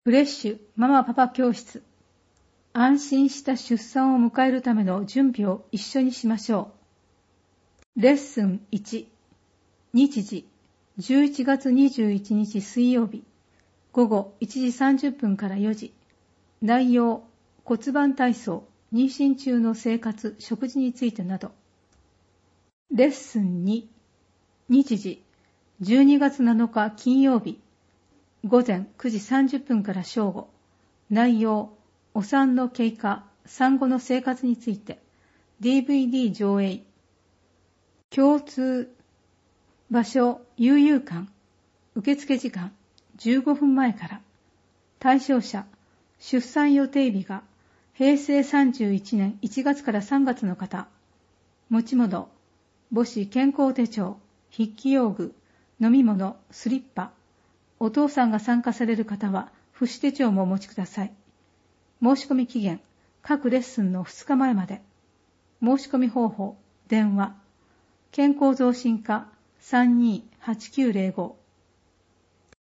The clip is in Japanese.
フレッシュママパパ教室。安心した出産を迎えるための準備を一緒にしましょう。レッスン1。日時11月21日水曜日午後1時30分から4時。内容骨盤体操、妊娠中の生活、食事についてなど。レッスン2。日時12月7日金曜日午前9時30分から正午。内容お産の経過、産後の生活について。DVD 上映。共通場所悠々館。受付時間15分前から。対象者出産予定日が平成31年1月から3月の方。持ち物母子健康手帳、筆記用具、飲み物、スリッパ。お父さんが参加される方は父子手帳もお持ちください。申し込み期限各レッスンの2日前まで。申し込み方法電話健康増進課 328905